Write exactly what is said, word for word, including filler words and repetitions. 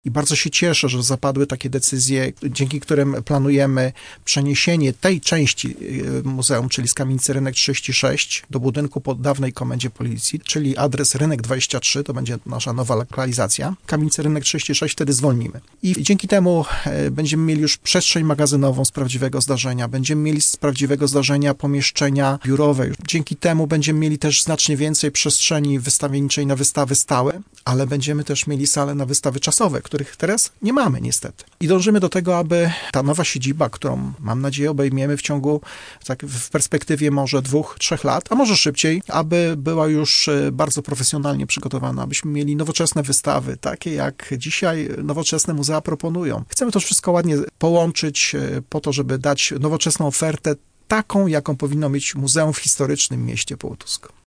I bardzo się cieszę, że zapadły takie decyzje, dzięki którym planujemy przeniesienie tej części muzeum, czyli z kamienicy Rynek trzydzieści sześć do budynku po dawnej komendzie policji, czyli adres Rynek dwadzieścia trzy, to będzie nasza nowa lokalizacja. Kamienicę Rynek trzydzieści sześć wtedy zwolnimy. I dzięki temu będziemy mieli już przestrzeń magazynową z prawdziwego zdarzenia, będziemy mieli z prawdziwego zdarzenia pomieszczenia biurowe. Dzięki temu będziemy mieli też znacznie więcej przestrzeni wystawienniczej na wystawy stałe, ale będziemy też mieli salę na wystawy czasowe, których teraz nie mamy niestety. I dążymy do tego, aby ta nowa siedziba, którą mam nadzieję obejmiemy w ciągu, tak w perspektywie może dwóch, trzech lat, a może szybciej, aby była już bardzo profesjonalnie przygotowana, abyśmy mieli nowoczesne wystawy, takie jak dzisiaj nowoczesne muzea proponują. Chcemy to wszystko ładnie połączyć po to, żeby dać nowoczesną ofertę, taką, jaką powinno mieć muzeum w historycznym mieście Połotusko.